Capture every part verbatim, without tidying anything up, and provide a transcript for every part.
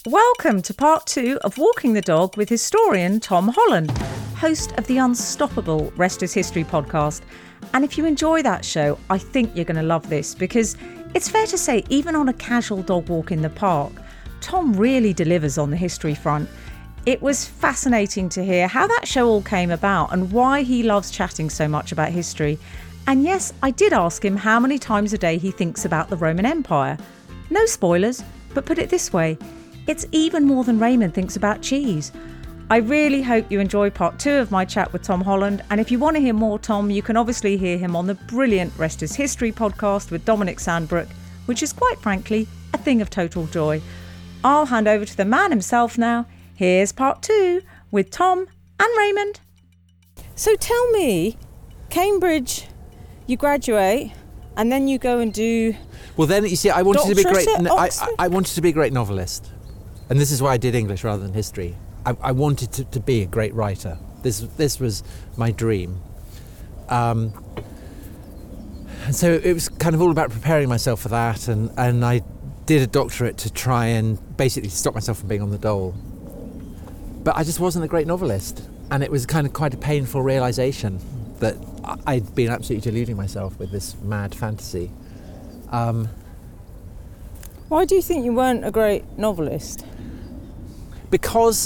Welcome to part two of Walking the Dog with historian Tom Holland, host of the Unstoppable Rest is History podcast. And if you enjoy that show, I think you're going to love this, because it's fair to say, even on a casual dog walk in the park, Tom really delivers on the history front. It was fascinating to hear how that show all came about and why he loves chatting so much about history. And yes, I did ask him how many times a day he thinks about the Roman Empire. No spoilers, but put it this way, it's even more than Raymond thinks about cheese. I really hope you enjoy part two of my chat with Tom Holland. And if you want to hear more Tom, you can obviously hear him on the brilliant Rest is History podcast with Dominic Sandbrook, which is quite frankly a thing of total joy. I'll hand over to the man himself now. Here's part two with Tom and Raymond. So tell me, Cambridge, you graduate and then you go and do... Well, then, you see, I wanted to be great. No, I, I, I wanted to be a great novelist. And this is why I did English rather than history. I, I wanted to, to be a great writer. This this was my dream. Um, and so it was kind of all about preparing myself for that. And, and I did a doctorate to try and basically stop myself from being on the dole. But I just wasn't a great novelist. And it was kind of quite a painful realisation that I'd been absolutely deluding myself with this mad fantasy. Um, Why do you think you weren't a great novelist? Because,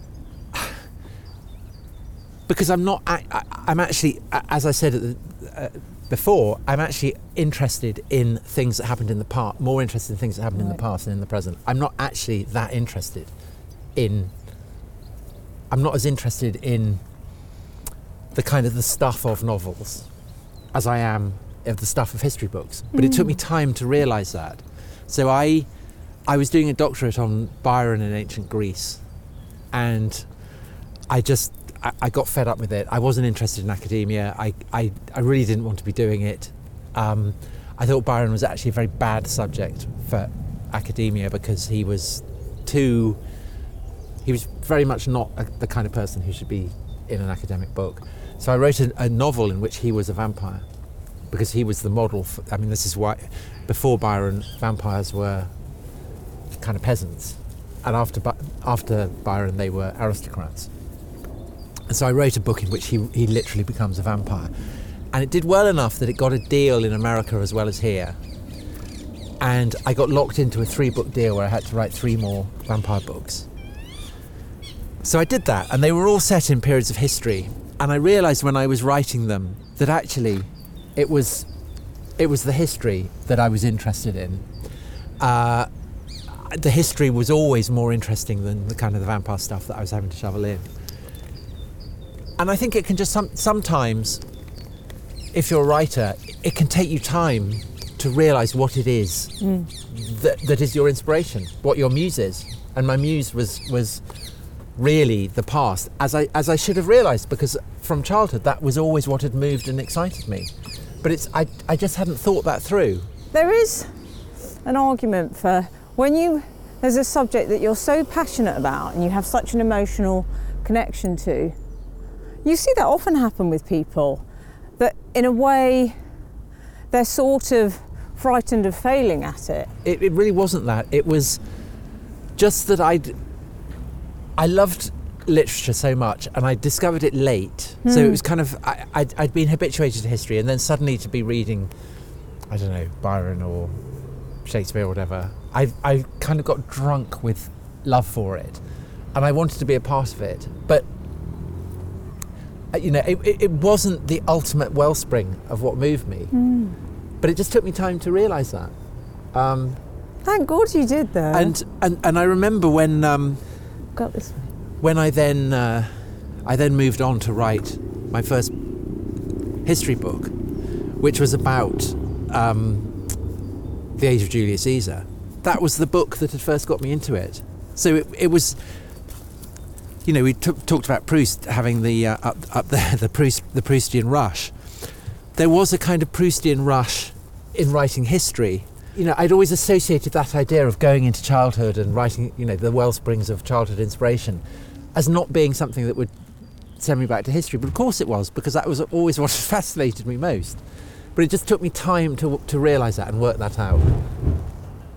because I'm not. I, I, I'm actually, as I said at the, uh, before, I'm actually interested in things that happened in the past. More interested in things that happened right. in the past than in the present. I'm not actually that interested in. I'm not as interested in the kind of the stuff of novels as I am of the stuff of history books. But mm. it took me time to realise that. So I I was doing a doctorate on Byron in ancient Greece, and I just I, I got fed up with it. I wasn't interested in academia. I, I, I really didn't want to be doing it. Um, I thought Byron was actually a very bad subject for academia because he was too he was very much not a, the kind of person who should be in an academic book. So I wrote a, a novel in which he was a vampire, because he was the model for, I mean, this is why, before Byron, vampires were kind of peasants. And after after Byron, they were aristocrats. And so I wrote a book in which he, he literally becomes a vampire. And it did well enough that it got a deal in America as well as here. And I got locked into a three-book deal where I had to write three more vampire books. So I did that, and they were all set in periods of history. And I realised when I was writing them that actually it was it was the history that I was interested in. Uh, the history was always more interesting than the kind of the vampire stuff that I was having to shovel in. And I think it can just some, sometimes, if you're a writer, it can take you time to realise what it is mm. that, that is your inspiration, what your muse is. And my muse was was really the past, as I as I should have realised, because from childhood that was always what had moved and excited me. But it's I, I just hadn't thought that through. There is an argument for when you there's a subject that you're so passionate about and you have such an emotional connection to. You see that often happen with people, that in a way they're sort of frightened of failing at it. It, it really wasn't that. It was just that I'd I loved literature so much, and I discovered it late. Mm. So it was kind of, I, I'd, I'd been habituated to history, and then suddenly to be reading, I don't know, Byron or Shakespeare or whatever, I I kind of got drunk with love for it, and I wanted to be a part of it. But, you know, it, it wasn't the ultimate wellspring of what moved me. Mm. But it just took me time to realise that. Um, Thank God you did, though. And, and, and I remember when... Um, Got this way. When I then uh, I then moved on to write my first history book, which was about um, the age of Julius Caesar. That was the book that had first got me into it. So it, it was, you know, we t- talked about Proust having the uh, up up there the Proust the Proustian rush. There was a kind of Proustian rush in writing history. You know, I'd always associated that idea of going into childhood and writing, you know, the wellsprings of childhood inspiration as not being something that would send me back to history. But of course it was, because that was always what fascinated me most. But it just took me time to to realise that and work that out.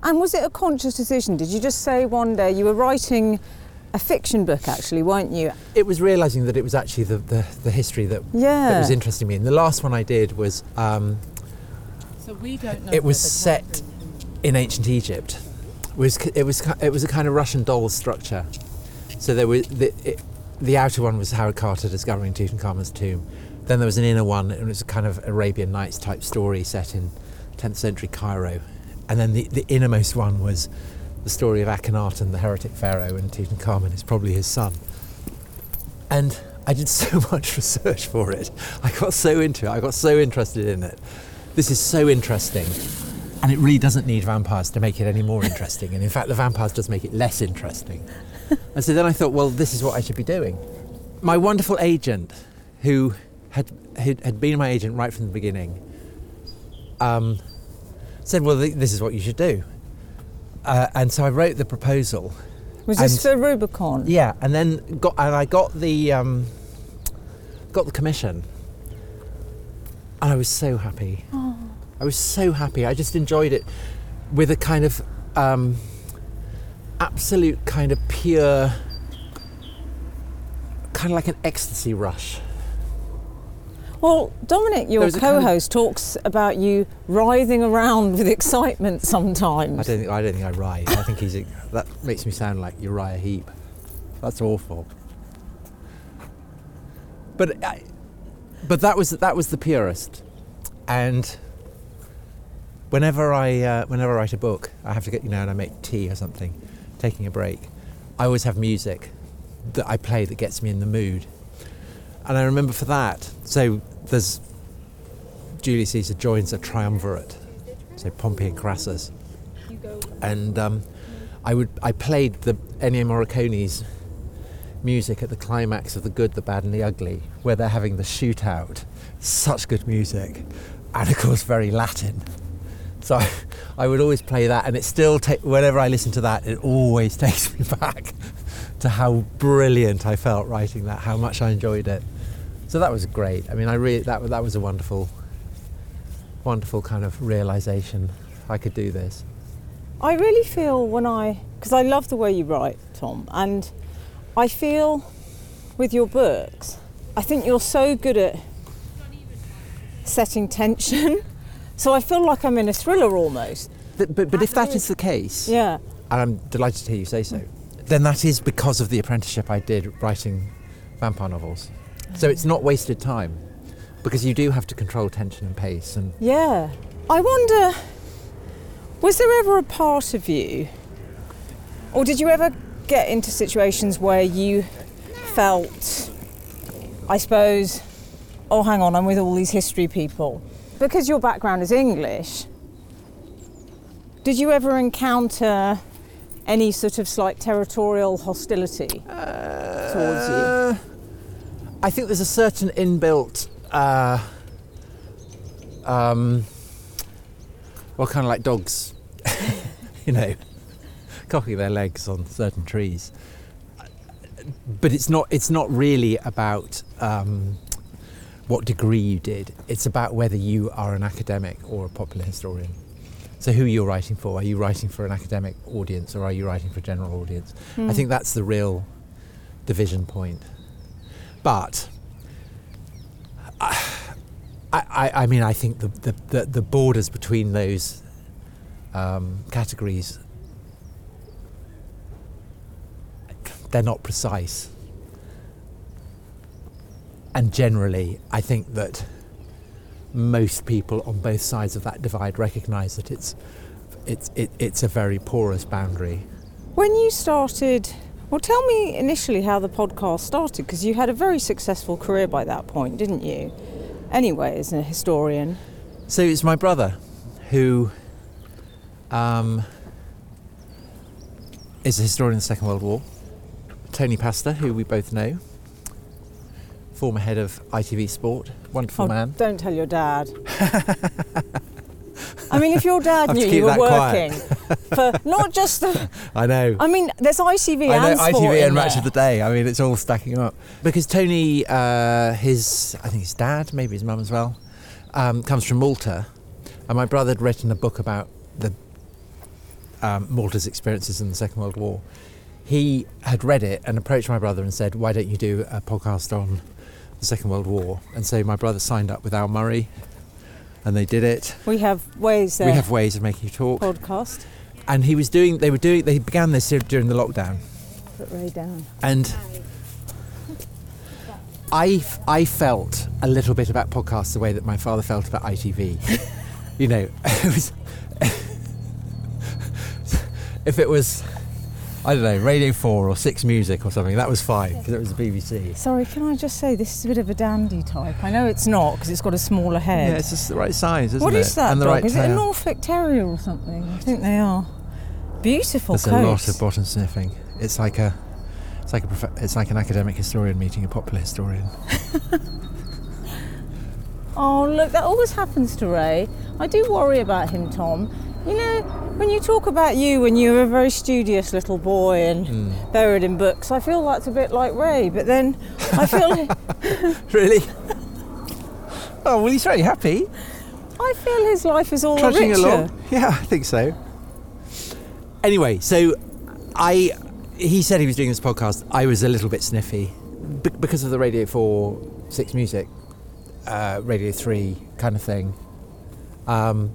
And was it a conscious decision? Did you just say one day, you were writing a fiction book actually, weren't you? It was realising that it was actually the, the, the history that, yeah. that was interesting me. And the last one I did was, um, so we don't know it was set in ancient Egypt. It was, it was, it was a kind of Russian doll structure. So there was, the, it, the outer one was Howard Carter discovering Tutankhamun's tomb. Then there was an inner one, and it was a kind of Arabian Nights type story set in tenth century Cairo. And then the, the innermost one was the story of Akhenaten, the heretic pharaoh, and Tutankhamun is probably his son. And I did so much research for it. I got so into it. I got so interested in it. This is so interesting. And it really doesn't need vampires to make it any more interesting. And in fact, the vampires just make it less interesting. And so then I thought, well, this is what I should be doing. My wonderful agent, who had, who had been my agent right from the beginning, um, said, well, th- this is what you should do. Uh, and so I wrote the proposal. Was this for Rubicon? Yeah, and then got and I got the um, got the commission, and I was so happy. Oh. I was so happy. I just enjoyed it with a kind of um, absolute kind of pure, kind of like an ecstasy rush. Well, Dominic, your co-host, kind of, talks about you writhing around with excitement sometimes. I don't think I don't think I writhe. I think he's that makes me sound like Uriah Heep. That's awful. But I, but that was that was the purest. And whenever I uh, whenever I write a book, I have to get you know, and I make tea or something, taking a break. I always have music that I play that gets me in the mood. And I remember for that, so there's Julius Caesar joins a triumvirate, so Pompey and Crassus, and um, I would I played the Ennio Morricone's music at the climax of The Good, the Bad and the Ugly, where they're having the shootout. Such good music, and of course very Latin. So I, I would always play that, and it still ta- whenever I listen to that, it always takes me back to how brilliant I felt writing that, how much I enjoyed it. So that was great. I mean, I really that that was a wonderful, wonderful kind of realisation. I could do this. I really feel when I, because I love the way you write, Tom, and I feel with your books, I think you're so good at setting tension. So I feel like I'm in a thriller almost. But but, but if that is the case, yeah, and I'm delighted to hear you say so, then that is because of the apprenticeship I did writing vampire novels. So it's not wasted time, because you do have to control tension and pace. And yeah, I wonder, was there ever a part of you, or did you ever get into situations where you felt, I suppose, oh hang on, I'm with all these history people, because your background is English, did you ever encounter any sort of slight territorial hostility uh, towards you? I think there's a certain inbuilt, uh, um, well, kind of like dogs, you know, cocking their legs on certain trees. But it's not. It's not really about um, what degree you did. It's about whether you are an academic or a popular historian. So who you're writing for? Are you writing for an academic audience, or are you writing for a general audience? Mm. I think that's the real division point. But I, I, I mean, I think the, the, the, the borders between those um, categories, they're not precise. And generally, I think that most people on both sides of that divide recognise that it's, it's, it, it's a very porous boundary. When you started... Well, tell me initially how the podcast started, because you had a very successful career by that point, didn't you? Anyway, as a historian. So it's my brother who um, is a historian of the Second World War. Tony Pastor, who we both know, former head of I T V Sport, wonderful oh, man. Don't tell your dad. I mean, if your dad knew you were working for not just the... I know. I mean, there's I C V I know, and Sport I T V and in Match there. of the Day. I mean, it's all stacking up. Because Tony, uh, his, I think his dad, maybe his mum as well, um, comes from Malta. And my brother had written a book about the um, Malta's experiences in the Second World War. He had read it and approached my brother and said, why don't you do a podcast on the Second World War? And so my brother signed up with Al Murray, and they did it. We have ways there. We have ways of making you talk. Podcast. And he was doing, they were doing, they began this during the lockdown. Put Ray down. And I, I felt a little bit about podcasts the way that my father felt about I T V. You know, it was, if it was, I don't know, Radio four or Six Music or something, that was fine, because it was the B B C. Sorry, can I just say, this is a bit of a dandy type. I know it's not, because it's got a smaller head. Yeah, it's just the right size, isn't it? What is that and the dog? right is it a tail. Norfolk Terrier or something? I think they are. Beautiful There's coat. a lot of bottom sniffing. It's like a, it's like a, prof- it's like an academic historian meeting a popular historian. Oh, look, that always happens to Ray. I do worry about him, Tom. You know, when you talk about you when you were a very studious little boy and Mm. buried in books, I feel that's a bit like Ray, but then I feel Really? Oh, well, he's very happy. I feel his life is all the Trudging richer. along. Yeah, I think so. Anyway, so I, he said he was doing this podcast. I was a little bit sniffy b- because of the Radio four, Six Music, uh, Radio three kind of thing. Um,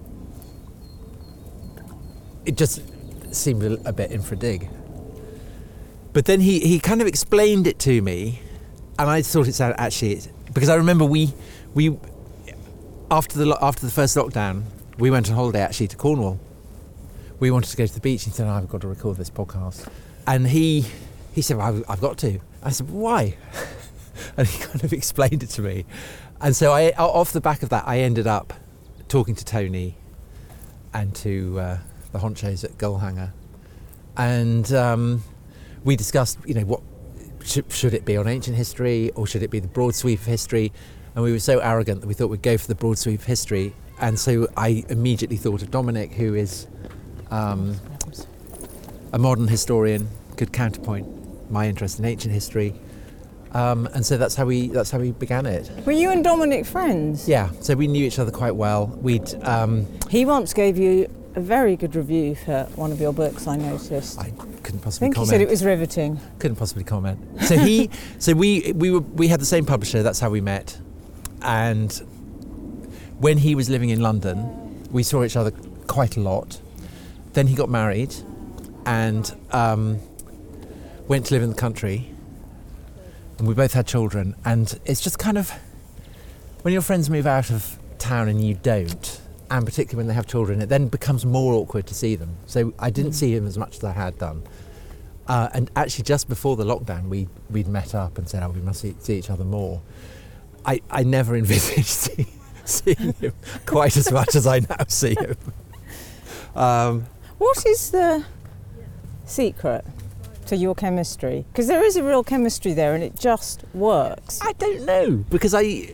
it just seemed a, a bit in for a dig. But then he, he kind of explained it to me, and I thought it sounded actually, because I remember we we after the lo- after the first lockdown, we went on holiday actually to Cornwall. We wanted to go to the beach, and he said, oh, I've got to record this podcast. And he he said, well, I've, I've got to. I said, why? And he kind of explained it to me. And so I, off the back of that, I ended up talking to Tony and to uh, the honchos at Gullhanger. And um, we discussed, you know, what should, should it be on ancient history or should it be the broad sweep of history? And we were so arrogant that we thought we'd go for the broad sweep of history. And so I immediately thought of Dominic, who is um, a modern historian, could counterpoint my interest in ancient history. Um, and so that's how we that's how we began it. Were you and Dominic friends? Yeah, so we knew each other quite well. We'd um, He once gave you a very good review for one of your books, I noticed. I couldn't I possibly think comment. he said it was riveting. Couldn't possibly comment. So he, so we we were we had the same publisher. That's how we met. And when he was living in London, we saw each other quite a lot. Then he got married, and um, went to live in the country. And we both had children. And it's just kind of when your friends move out of town and you don't, and particularly when they have children, it then becomes more awkward to see them. So I didn't see him as much as I had done. Uh, and actually, just before the lockdown, we we'd met up and said, "Oh, we must see, see each other more." I, I never envisaged see, seeing him quite as much as I now see him. Um, What is the secret to your chemistry? Because there is a real chemistry there and it just works. I don't know, because I.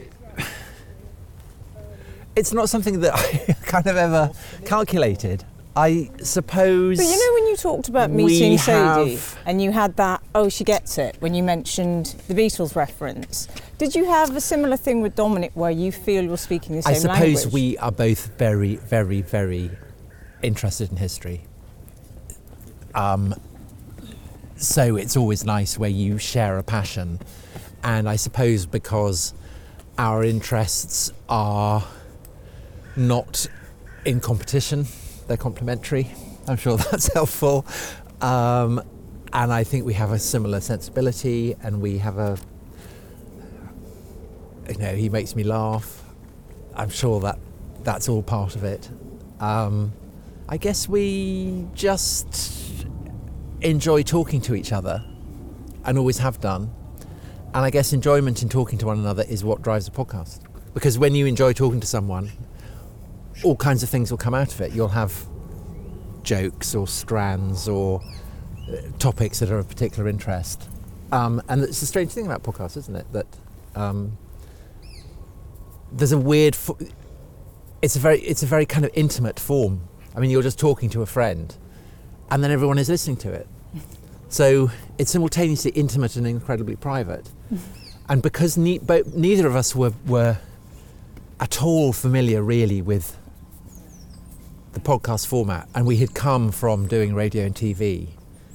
It's not something that I kind of ever calculated. I suppose. But you know when you talked about we meeting Sadie have- and you had that, oh, she gets it, when you mentioned the Beatles reference, did you have a similar thing with Dominic where you feel you're speaking the same I suppose language? we are both very, very, very interested in history. Um, so it's always nice where you share a passion. And I suppose because our interests are not in competition, they're complementary. I'm sure that's helpful. Um, and I think we have a similar sensibility, and we have a, you know, he makes me laugh. I'm sure that that's all part of it. Um, I guess we just enjoy talking to each other, and always have done. And I guess enjoyment in talking to one another is what drives a podcast. Because when you enjoy talking to someone, all kinds of things will come out of it. You'll have jokes or strands or uh, topics that are of particular interest. Um, and it's a strange thing about podcasts, isn't it? That um, there's a weird... Fo- it's a very, it's a very kind of intimate form. I mean, you're just talking to a friend, and then everyone is listening to it. So it's simultaneously intimate and incredibly private. And because ne- bo- neither of us were, were at all familiar, really, with the podcast format, and we had come from doing radio and T V,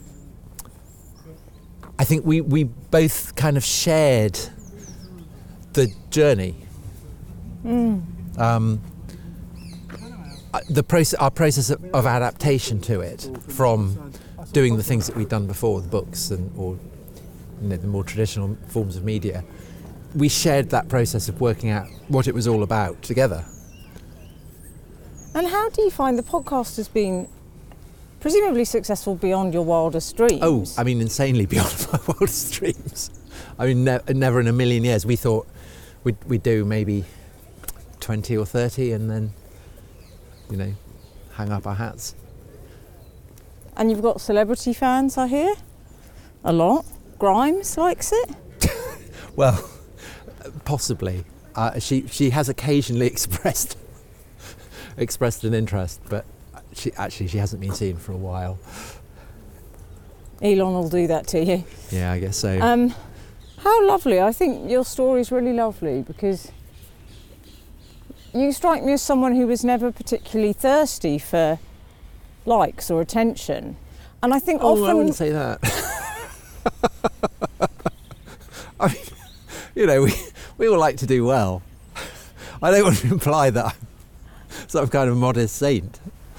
I think we, we both kind of shared the journey. Mm. Um, the process, our process of, of adaptation to it, from doing the things that we'd done before, the books and or you know, the more traditional forms of media, we shared that process of working out what it was all about together. And how do you find the podcast has been presumably successful beyond your wildest dreams? Oh, I mean, insanely beyond my wildest dreams. I mean, ne- never in a million years. We thought we'd, we'd do maybe twenty or thirty and then, you know, hang up our hats. And you've got celebrity fans, I hear? A lot. Grimes likes it? Well, possibly. Uh, she she has occasionally expressed expressed an interest, but she actually she hasn't been seen for a while. Elon will do that to you. Yeah, I guess so. Um, how lovely. I think your story's really lovely because you strike me as someone who was never particularly thirsty for likes or attention. And I think oh, often... I wouldn't say that. I mean, you know, we, we all like to do well. I don't want to imply that I'm some kind of modest saint.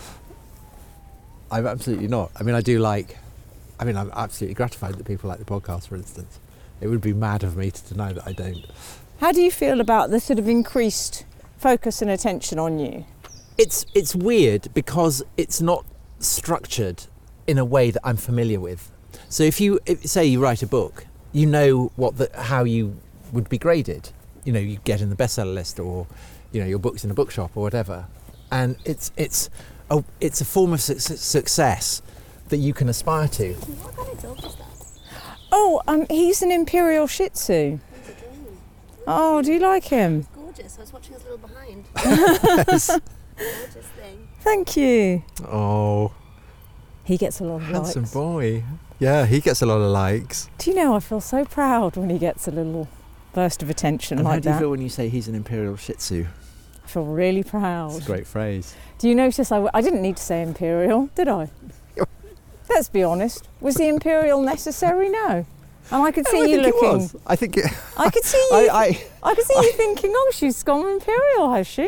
I'm absolutely not. I mean, I do like... I mean, I'm absolutely gratified that people like the podcast, for instance. It would be mad of me to deny that I don't. How do you feel about the sort of increased focus and attention on you? It's it's weird because it's not structured in a way that I'm familiar with. So if you if, say you write a book, you know what the, how you would be graded. You know, you get in the bestseller list, or you know your book's in a bookshop or whatever, and it's it's a it's a form of su- success that you can aspire to. What kind of dog is that? Oh, um, he's an Imperial Shih Tzu. Oh, do you like him? Gorgeous. I was watching his little behind. Gorgeous thing. Thank you. Oh, He gets a lot of handsome likes. boy. Yeah, he gets a lot of likes. Do you know, I feel so proud when he gets a little burst of attention And like how do you that. feel when you say he's an Imperial Shih Tzu? I feel really proud. It's a great phrase. Do you notice I, w- I didn't need to say Imperial, did I? Let's be honest. Was the Imperial necessary? No. And I could see I you think it looking... was. I think it... I could see you... I, I, I, could see you thinking, oh, she's gone Imperial, has she?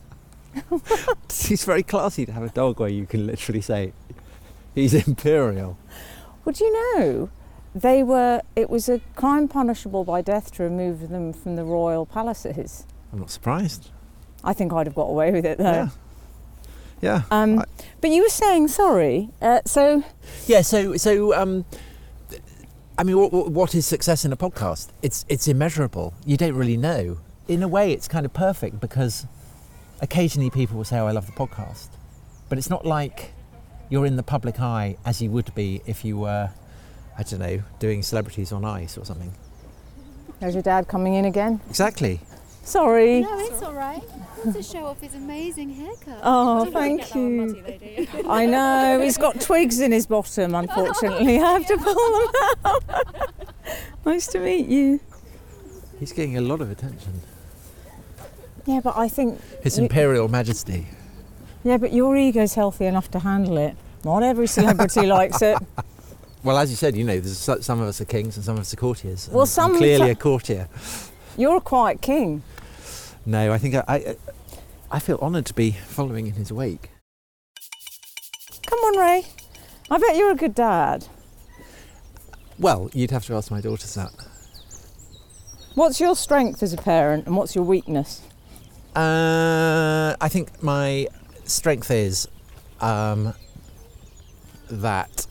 It's very classy to have a dog where you can literally say, he's Imperial. Well, do you know, they were... It was a crime punishable by death to remove them from the royal palaces. I'm not surprised. I think I'd have got away with it, though. Yeah. Yeah. Um, I- but you were saying, sorry, uh, so... Yeah, so, so um, I mean, what, what is success in a podcast? It's, it's immeasurable. You don't really know. In a way, it's kind of perfect because occasionally people will say, oh, I love the podcast. But it's not like you're in the public eye as you would be if you were, I don't know, doing Celebrities on Ice or something. There's your dad coming in again. Exactly. Sorry. No, it's all right. To show off his amazing haircut. Oh, You don't thank get that on you. Muddy, though, do you? I know, he's got twigs in his bottom, unfortunately. I have to pull them out. Nice to meet you. He's getting a lot of attention. Yeah, but I think... His you- Imperial Majesty. Yeah, but your ego's healthy enough to handle it. Not every celebrity likes it. Well, as you said, you know, there's so- some of us are kings and some of us are courtiers. Well, and some- I'm clearly a courtier. You're a quiet king. No, I think I, I, I feel honoured to be following in his wake. Come on, Ray. I bet you're a good dad. Well, you'd have to ask my daughters that. What's your strength as a parent and what's your weakness? Uh, I think my strength is um, that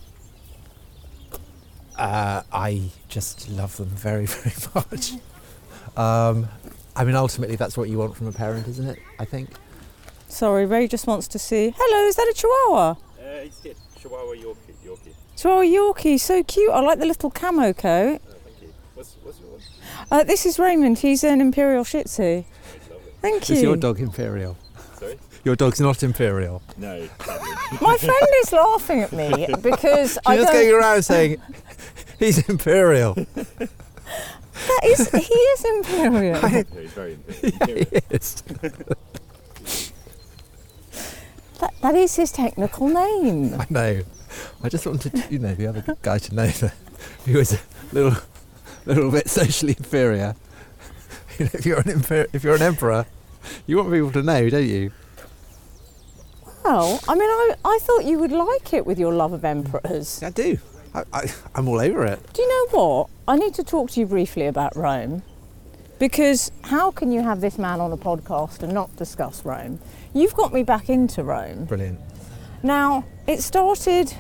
uh, I just love them very, very much. Um, I mean, ultimately, that's what you want from a parent, isn't it? I think. Sorry, Ray just wants to see... Hello, is that a Chihuahua? Uh, it's a Chihuahua Yorkie. Yorkie. Chihuahua Yorkie, so cute. I like the little camo coat. Uh, thank you. What's, what's your one? Uh, this is Raymond. He's an Imperial Shih Tzu. It's lovely. Thank you. Is your dog Imperial? Sorry? Your dog's not Imperial. No, sadly. My friend is laughing at me because I She's just don't... going around saying, he's Imperial. That is, he is Imperial. No, he's very Yeah, he imperial. is. That, that is his technical name. I know. I just wanted, you know, the other guy to know that he was a little, little bit socially inferior. You know, if you're an imper- if you're an emperor, you want people to know, don't you? Well, I mean, I, I thought you would like it with your love of emperors. I do. I, I, I'm all over it. Do you know what? I need to talk to you briefly about Rome. Because how can you have this man on a podcast and not discuss Rome? You've got me back into Rome. Brilliant. Now, it started...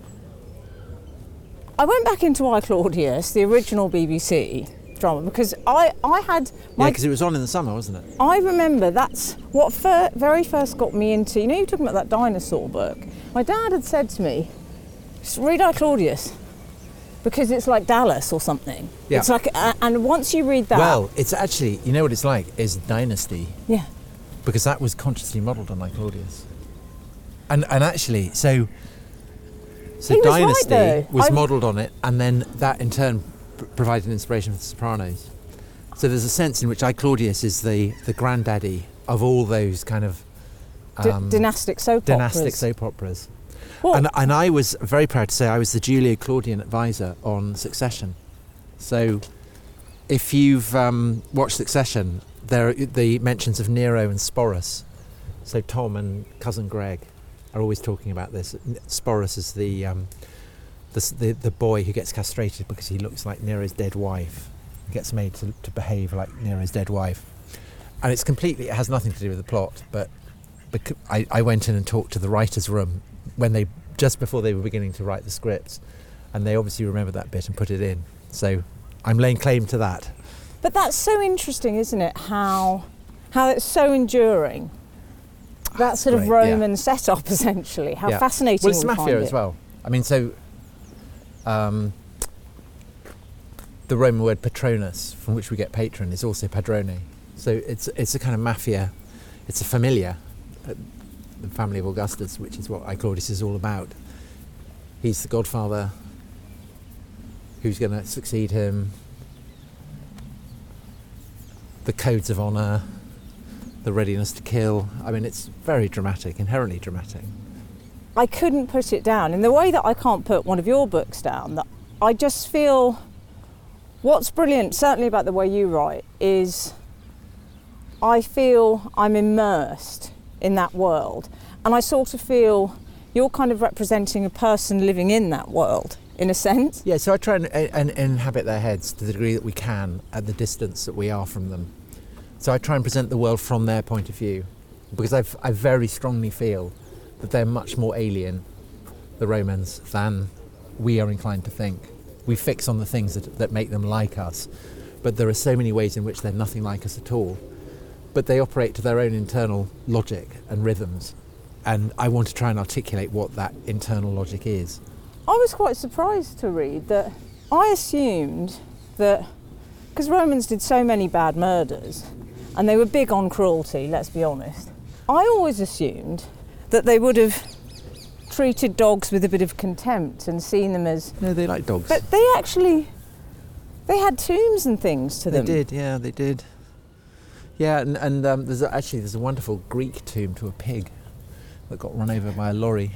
I went back into I, Claudius, the original B B C drama, because I, I had... My, Yeah, because it was on in the summer, wasn't it? I remember that's what fir- very first got me into... You know, you're talking about that dinosaur book. My dad had said to me, "Just read I, Claudius, because it's like Dallas or something." Yeah. It's like... Uh, and once you read that... Well, it's actually, you know what it's like, is Dynasty, Yeah. because that was consciously modelled on like Claudius. And and actually, so so He was right, Dynasty though. was I- modelled on it, and then that in turn pr- provided inspiration for The Sopranos. So there's a sense in which I, Claudius is the, the granddaddy of all those kind of D- um, dynastic soap dynastic operas. soap operas. Well, And, and I was very proud to say I was the Julio Claudian advisor on Succession. So if you've um, watched Succession, there are the mentions of Nero and Sporus. So Tom and cousin Greg are always talking about this. Sporus is the, um, the, s- the the boy who gets castrated because he looks like Nero's dead wife. He gets made to, to behave like Nero's dead wife. And it's completely, it has nothing to do with the plot, but bec- I, I went in and talked to the writer's room when they, just before they were beginning to write the scripts, and they obviously remembered that bit and put it in. So I'm laying claim to that. but that's so interesting, isn't it? How how it's so enduring. That sort of great, yeah. Roman setup, essentially. How Yeah. fascinating. Well, it's we mafia find as it. well. I mean, so um, the Roman word patronus, from which we get patron, is also padrone. So it's it's a kind of mafia. It's a familia, uh, the family of Augustus, which is what I, Claudius is all about. He's the godfather. Who's going to succeed him? The codes of honour, the readiness to kill. I mean, it's very dramatic, inherently dramatic. I couldn't put it down in the way that I can't put one of your books down. That I just feel what's brilliant, certainly about the way you write, is I feel I'm immersed in that world, and I sort of feel you're kind of representing a person living in that world, in a sense. Yeah, so I try and, and, and inhabit their heads to the degree that we can at the distance that we are from them. So I try and present the world from their point of view, because I've, I very strongly feel that they're much more alien, the Romans, than we are inclined to think. We fix on the things that, that make them like us, but there are so many ways in which they're nothing like us at all. But they operate to their own internal logic and rhythms, and I want to try and articulate what that internal logic is. I was quite surprised to read that. I assumed that, because Romans did so many bad murders, and they were big on cruelty, let's be honest, I always assumed that they would have treated dogs with a bit of contempt and seen them as... No, they like dogs. But they actually, they had tombs and things to They them. did, yeah, they did. Yeah, and, and um, there's a, actually there's a wonderful Greek tomb to a pig that got run over by a lorry.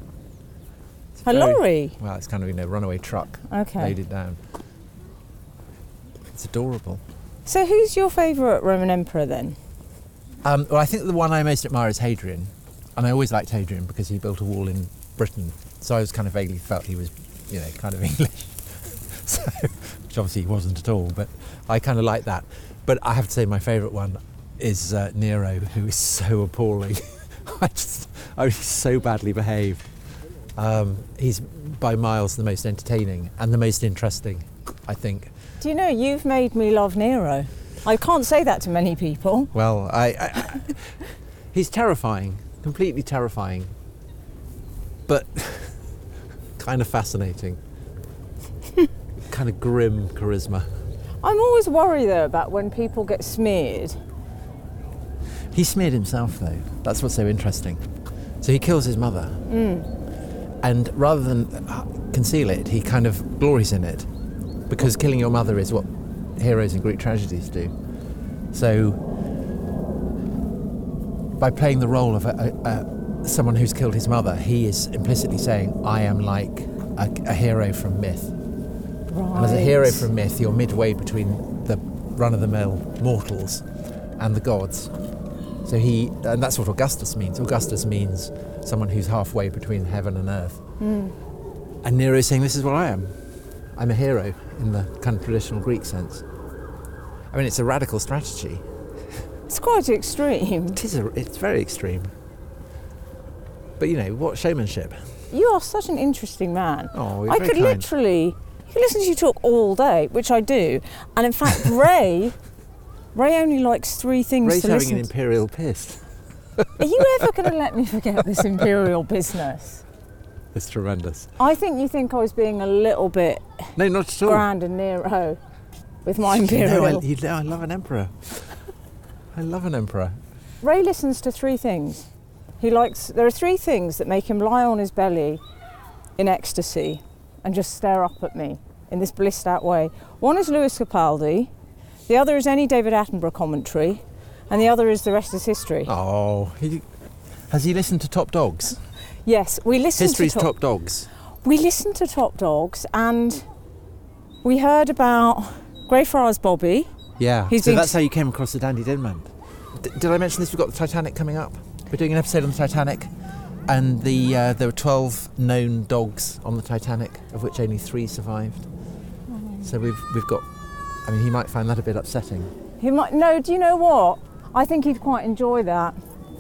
It's A very- lorry? Well, it's kind of, you know, runaway truck Okay. loaded down. It's adorable. So who's your favourite Roman emperor then? Um, well, I think the one I most admire is Hadrian, and I always liked Hadrian because he built a wall in Britain. So I was kind of vaguely felt he was, you know, kind of English. So, which obviously he wasn't at all, but I kind of like that. But I have to say my favourite one is uh, Nero, who is so appalling. I just, I was so badly behaved. Um, he's by miles the most entertaining and the most interesting, I think. Do you know, you've made me love Nero. I can't say that to many people. Well, I, I, I he's terrifying, completely terrifying, but kind of fascinating. Kind of grim charisma. I'm always worried though about when people get smeared. He smeared himself though. That's what's so interesting. So he kills his mother. Mm. And rather than uh, conceal it, he kind of glories in it. Because killing your mother is what heroes in Greek tragedies do. So by playing the role of a, a, a someone who's killed his mother, he is implicitly saying, I am like a, a hero from myth. Right. And as a hero from myth, you're midway between the run-of-the-mill mortals and the gods. So he, and that's what Augustus means. Augustus means someone who's halfway between heaven and earth. Mm. And Nero is saying, this is what I am. I'm a hero in the kind of traditional Greek sense. I mean, it's a radical strategy. It's quite extreme. It is a, it's very extreme. But, you know, what showmanship. You are such an interesting man. Oh, you're I very could kind. literally, I could listen to you talk all day, which I do. And in fact, Ray, Ray only likes three things Ray's to having listen an to. imperial piss. Are you ever going to let me forget this imperial business? It's tremendous. I think you think I was being a little bit No, not at all. grand and Nero with my You imperial. know, I, you know, I love an emperor. I love an emperor. Ray listens to three things. He likes, there are three things that make him lie on his belly in ecstasy and just stare up at me in this blissed out way. One is Lewis Capaldi, the other is any David Attenborough commentary, and the other is The Rest is History. Oh, he, has he listened to Top Dogs? Yes, we listened History's to Top Dogs. We listened to Top Dogs and we heard about Greyfriars Bobby. Yeah, He's so been- that's how you came across the Dandy Dinman. D- did I mention this? We've got the Titanic coming up. We're doing an episode on the Titanic, and the uh, there were twelve known dogs on the Titanic, of which only three survived. So we've we've got. I mean, he might find that a bit upsetting. He might, no, do you know what? I think he'd quite enjoy that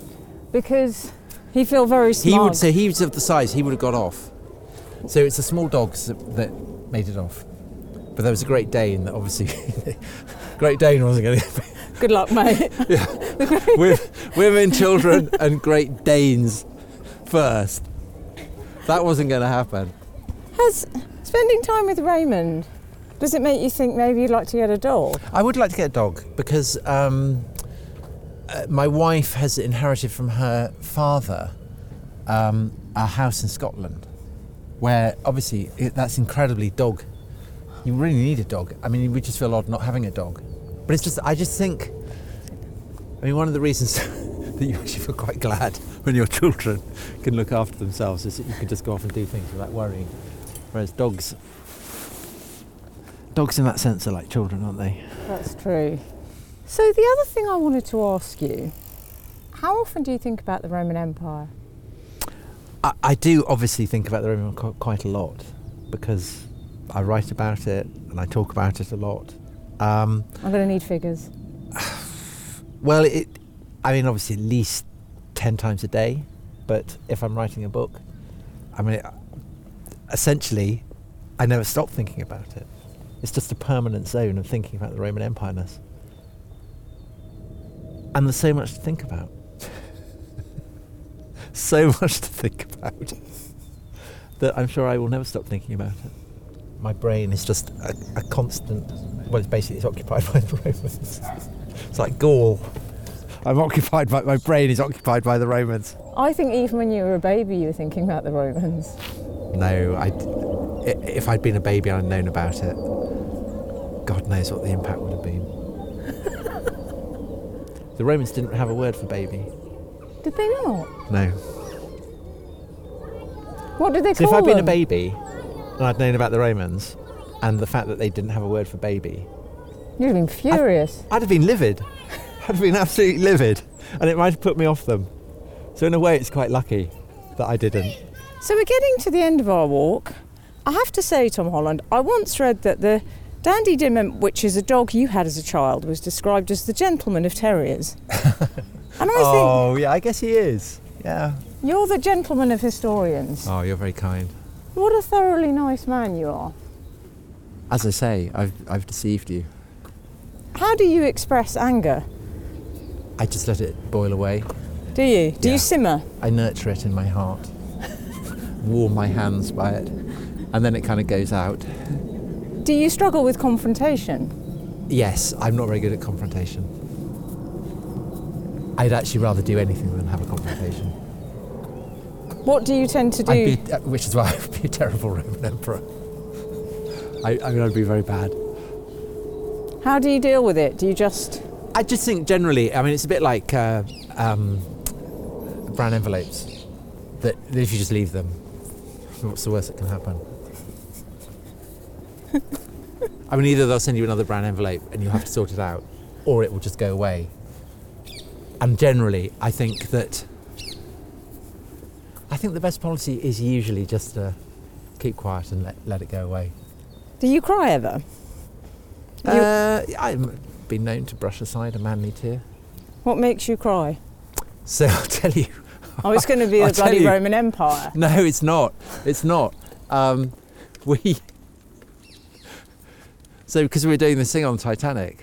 because he'd feel very smug. He would say he was of the size he would have got off. So it's the small dogs that, that made it off. But there was a Great Dane that obviously Great Dane wasn't going to. Good luck, mate. Yeah, with women, children, and Great Danes first. That wasn't going to happen. Has spending time with Raymond, does it make you think maybe you'd like to get a dog? I would like to get a dog because um, uh, my wife has inherited from her father um, a house in Scotland, where obviously it, that's incredibly dog. You really need a dog. I mean, we just feel odd not having a dog. But it's just, I just think, I mean, one of the reasons that you actually feel quite glad when your children can look after themselves is that you can just go off and do things without worrying. Whereas dogs, dogs in that sense are like children, aren't they? That's true. So the other thing I wanted to ask you, how often do you think about the Roman Empire? I, I do obviously think about the Roman Empire quite a lot because I write about it and I talk about it a lot. Um, I'm going to need figures. well, it, I mean, obviously at least ten times a day, but if I'm writing a book, I mean, essentially, I never stop thinking about it. It's just a permanent zone of thinking about the Roman Empire-ness. And there's so much to think about. So much to think about that I'm sure I will never stop thinking about it. My brain is just a, a constant, well, it's basically it's occupied by the Romans. It's like Gaul. I'm occupied by, my brain is occupied by the Romans. I think even when you were a baby you were thinking about the Romans. No, I, if I'd been a baby and I'd known about it, God knows what the impact would have been. The Romans didn't have a word for baby. Did they not? No. What did they So call if I'd been a them? baby and I'd known about the Romans and the fact that they didn't have a word for baby, You'd have been furious. I'd have been livid. I'd have been absolutely livid. And it might have put me off them. So in a way it's quite lucky that I didn't. So we're getting to the end of our walk. I have to say, Tom Holland, I once read that the Dandy Dinman, which is a dog you had as a child, was described as the gentleman of terriers. And I Oh, yeah, I guess he is. Yeah. think you're the gentleman of historians. Oh, you're very kind. What a thoroughly nice man you are. As I say, I've, I've deceived you. How do you express anger? I just let it boil away. Do you? Do Yeah. you simmer? I nurture it in my heart. Warm my hands by it. And then it kind of goes out. Do you struggle with confrontation? Yes, I'm not very good at confrontation. I'd actually rather do anything than have a confrontation. What do you tend to do? I'd be, uh, which is why I'd be a terrible Roman emperor. I, I mean, I'd be very bad. How do you deal with it? Do you just... I just think generally, I mean, it's a bit like uh, um, brown envelopes. that, that if you just leave them, what's the worst that can happen? I mean, either they'll send you another brown envelope and you'll have to sort it out, or it will just go away. And generally, I think that I think the best policy is usually just to keep quiet and let, let it go away. Do you cry ever? You- Uh, I've been known to brush aside a manly tear. What makes you cry? So I'll tell you. Oh, it's going to be I'll the tell bloody you. Roman Empire. No, it's not. It's not. Um, we. So, because we were doing this thing on Titanic,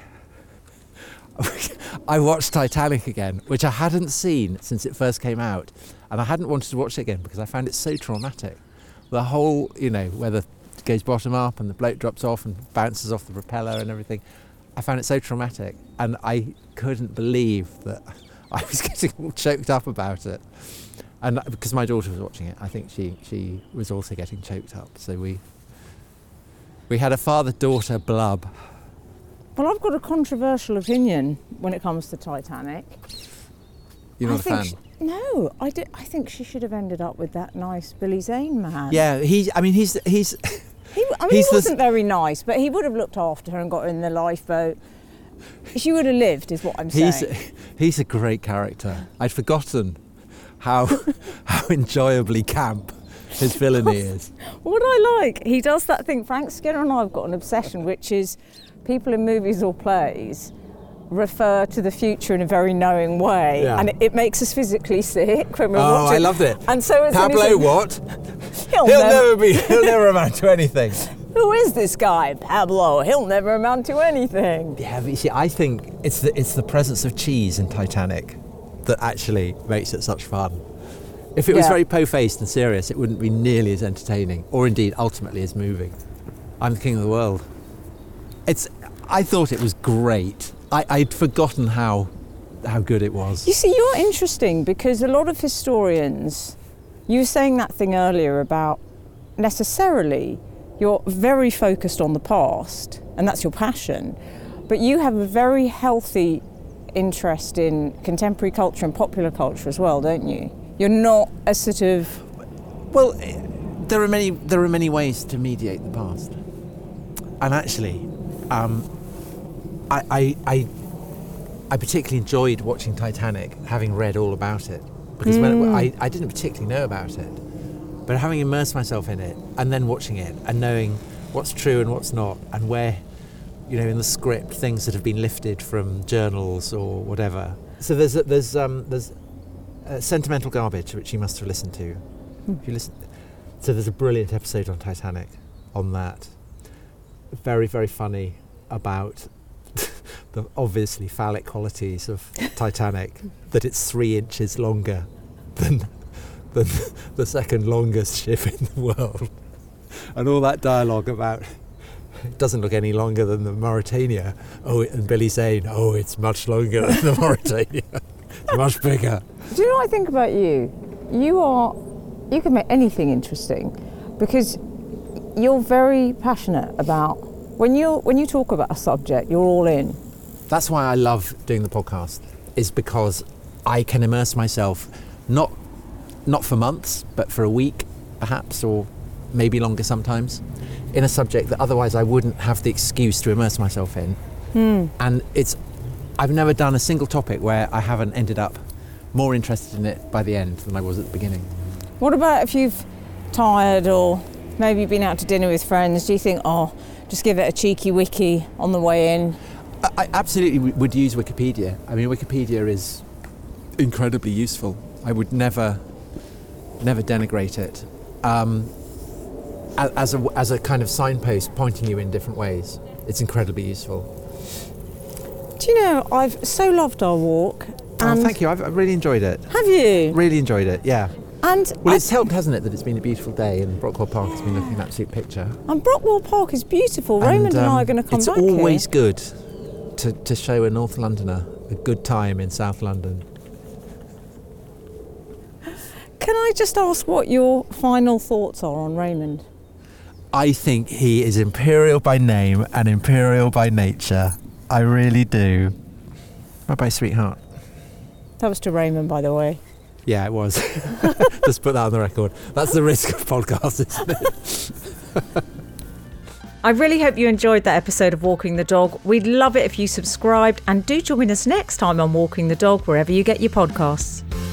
I watched Titanic again, which I hadn't seen since it first came out, and I hadn't wanted to watch it again because I found it so traumatic. The whole, you know, where the it goes bottom up and the bloke drops off and bounces off the propeller and everything. I found it so traumatic, and I couldn't believe that I was getting all choked up about it. And because my daughter was watching it, I think she, she was also getting choked up. So we we had a father-daughter blub. Well, I've got a controversial opinion when it comes to Titanic. You're not I a think fan? She, no, I, did, I think she should have ended up with that nice Billy Zane man. Yeah, he. I mean, he's he's. He, I mean, He's he the- wasn't very nice, but he would have looked after her and got her in the lifeboat. She would have lived, is what I'm saying. He's he's a great character. I'd forgotten how how enjoyably camp his villainy is. What I like, he does that thing. Frank Skinner and I have got an obsession, which is people in movies or plays refer to the future in a very knowing way, Yeah. and it, it makes us physically sick when we're Oh, watching. I loved it. And so it's Pablo, what? He'll, He'll never, never be. He'll never amount to anything. Who is this guy, Pablo? He'll never amount to anything. Yeah, but you see, I think it's the it's the presence of cheese in Titanic that actually makes it such fun. If it was Yeah. very po-faced and serious, it wouldn't be nearly as entertaining, or indeed ultimately as moving. I'm the king of the world. It's. I thought it was great. I, I'd forgotten how how good it was. You see, you're interesting because a lot of historians, you were saying that thing earlier about necessarily you're very focused on the past and that's your passion, but you have a very healthy interest in contemporary culture and popular culture as well, don't you? You're not a sort of... Well, eh, there are many there are many ways to mediate the past, and actually, um, I, I I I particularly enjoyed watching Titanic, having read all about it, because when it, I I didn't particularly know about it, but having immersed myself in it and then watching it and knowing what's true and what's not, and where, you know, in the script things that have been lifted from journals or whatever. So there's there's um, there's uh, Sentimental Garbage, which you must have listened to. If you listen, so there's a brilliant episode on Titanic, on that. Very very funny about the obviously phallic qualities of Titanic. That it's three inches longer than than the second longest ship in the world, and all that dialogue about it doesn't look any longer than the Mauretania. Oh, and Billy saying, "Oh, it's much longer than the Mauretania. It's much bigger." Do you know what I think about you? You are... You can make anything interesting because you're very passionate about... When you when you talk about a subject, you're all in. That's why I love doing the podcast, is because I can immerse myself, not not for months, but for a week, perhaps, or maybe longer sometimes, in a subject that otherwise I wouldn't have the excuse to immerse myself in. Hmm. And it's, I've never done a single topic where I haven't ended up more interested in it by the end than I was at the beginning. What about if you've tired or maybe been out to dinner with friends? Do you think, oh, just give it a cheeky wiki on the way in? I, I absolutely w- would use Wikipedia. I mean, Wikipedia is incredibly useful. I would never, never denigrate it. Um, a- as a as a kind of signpost pointing you in different ways, it's incredibly useful. Do you know, I've so loved our walk. Oh, and thank you. I've, I've really enjoyed it. Have you? Really enjoyed it. Yeah. And, Well, I- it's helped, hasn't it, that it's been a beautiful day and Brockwell Park has been looking an absolute picture. and Brockwell Park is beautiful. Raymond and, um, I are going to come it's back always here. good to, to show a North Londoner a good time in South London. Can I just ask what your final thoughts are on Raymond? I think he is imperial by name and imperial by nature. I really do. Bye bye, sweetheart. That was to Raymond, by the way. Yeah, it was. Just put that on the record. That's the risk of podcasts, isn't it? I really hope you enjoyed that episode of Walking the Dog. We'd love it if you subscribed, and do join us next time on Walking the Dog wherever you get your podcasts.